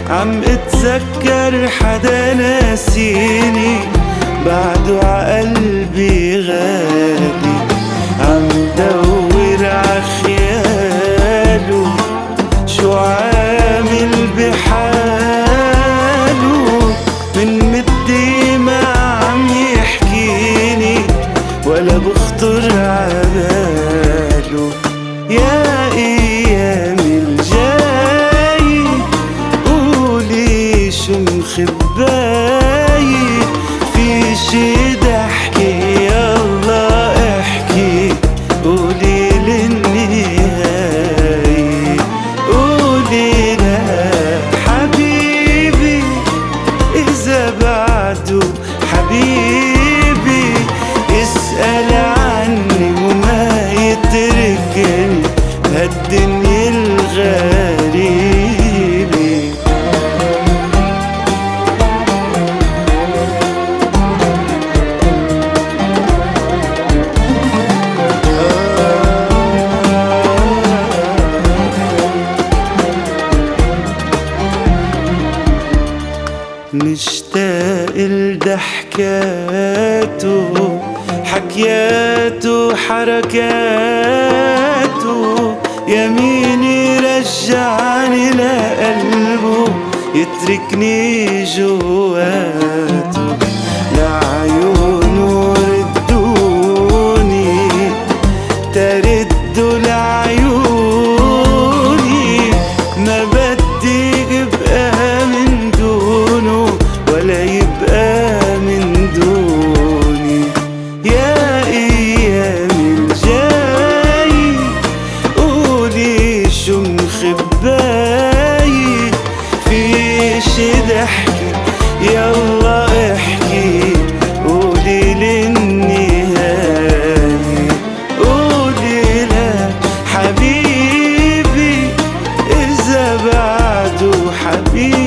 عم اتذكر حدا ناسيني بعده عقلبي غالي، عم دور عخياله شو عامل بحاله، من مدي ما عم يحكيني ولا بخطر عباله. يا ايامي الجاي قولي شو مخباي، في شي ضحكي يلا احكي، قولي للنهاية، قولي لا حبيبي إذا بعده حبيبي يسأل عني وما يتركني هالدنيا الغريبة. مشتاق لضحكاته حكياته حركاته، يميني رجعني لقلبه يتركني جواته، لعيونه ردوني تردوا لعيوني، ما بدي ابقى من دونه ولا يبقى من دوني. يا ايامي الجاي قولي شو مخباي، في شي ضحكي يلا احكي، قولي للنهاية، قولي لا حبيبي إذا بعده حبيبي.